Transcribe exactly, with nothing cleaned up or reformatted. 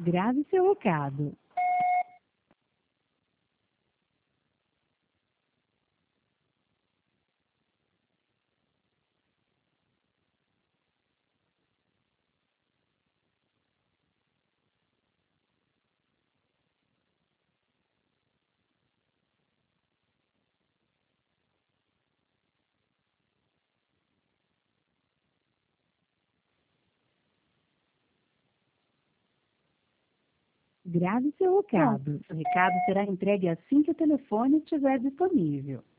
Grave seu recado. Grave seu recado. O recado será entregue assim que o telefone estiver disponível.